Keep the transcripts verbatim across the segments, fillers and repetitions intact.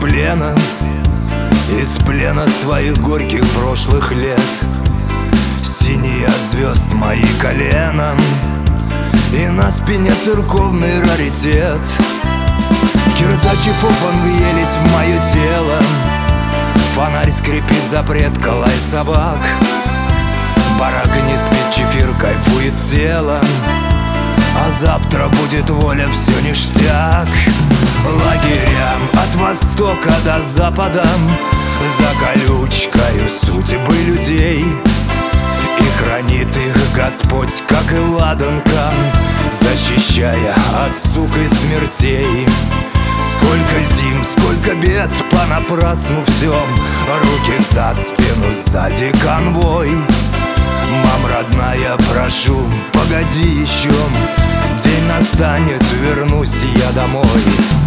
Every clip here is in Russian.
плена, из плена своих горьких прошлых лет. Синие от звезд мои колена, и на спине церковный раритет. Кирзачи фуфан въелись в мое тело, фонарь скрипит, запрет, лай собак. Барака не спит, чефир кайфует тело, а завтра будет воля, все ништяк. Лагерям от востока до запада, за колючкою судьбы людей, и хранит их Господь, как и ладанка, защищая от сук и смертей. Сколько зим, сколько бед, понапрасну всем, руки за спину, сзади конвой. Мам, родная, прошу, погоди еще, день настанет, вернусь я домой.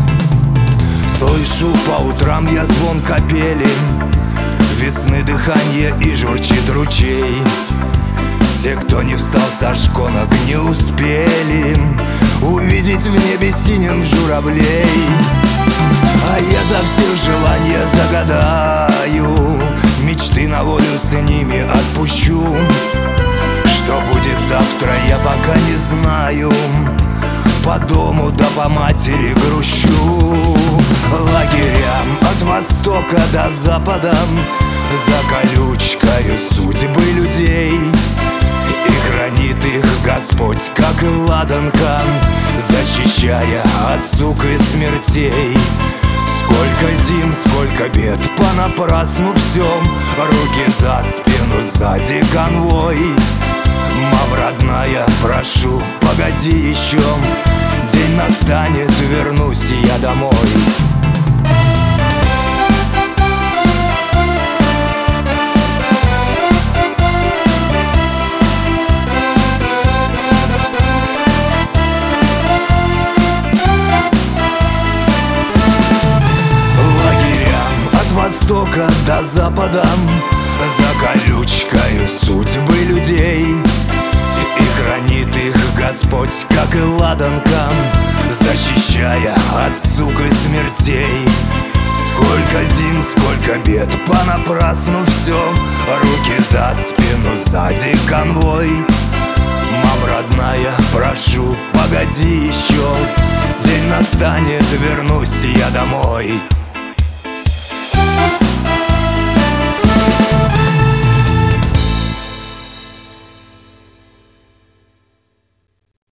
Слышу по утрам я звон капели, весны дыхание и журчит ручей. Те, кто не встал со шконок, не успели увидеть в небе синим журавлей. А я за все желания загадаю, мечты на волю с ними отпущу. Что будет завтра, я пока не знаю, по дому да по матери грущу. Лагерям от востока до запада, за колючкою судьбы людей, и хранит их Господь, как и ладанка, защищая от сук и смертей. Сколько зим, сколько бед, понапрасну всем, руки за спину, сзади конвой. Мам, родная, прошу, погоди еще, день настанет, вернусь я домой. Востока до запада, за колючкою судьбы людей, и хранит их Господь, как и ладанка, защищая от сук и смертей. Сколько зим, сколько бед, понапрасну все, руки за спину, сзади конвой. Мам, родная, прошу, погоди еще, день настанет, вернусь я домой.